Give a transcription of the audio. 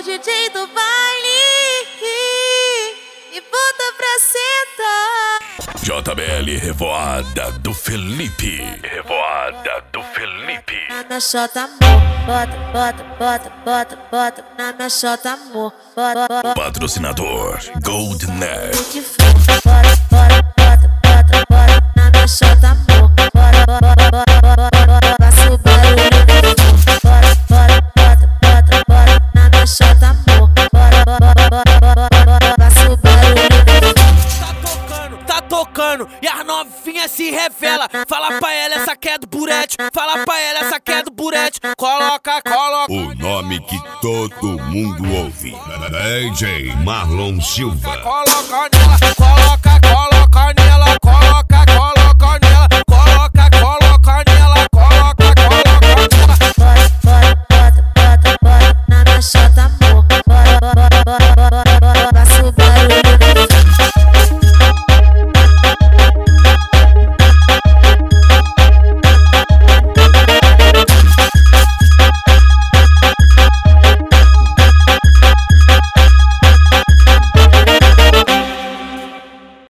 DJ do baile e bota pra sentar. JBL Revoada do Felipe. Revoada do Felipe. Na minha xota, amor, bota, bota, bota, bota, bota. Na minha xota, amor, bota, bota. Patrocinador Gold Net. Que for, bota, bota, bota, bota, bota. Na minha xota, amor, bota, bota, bota, bota. Faço o barulho, bota, bota, bota, bota, bota. Na minha xota, amor, bota, bota, bota, bota. Faço o barulho. Tá tocando, e as novinhas se revela. Fala pra ela, essa que é do burete. Fala pra ela, essa que é do burete. Coloca, coloca. O nome que todo mundo ouve. DJ Marlon Silva. Coloca nela, coloca nela, coloca.